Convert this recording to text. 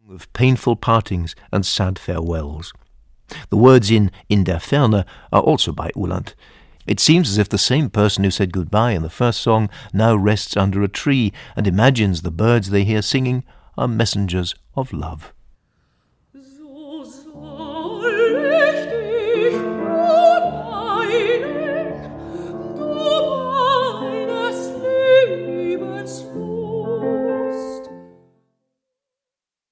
of painful partings and sad farewells. The words in der Ferne are also by Uhland. It seems as if the same person who said goodbye in the first song now rests under a tree and imagines the birds they hear singing are messengers of love.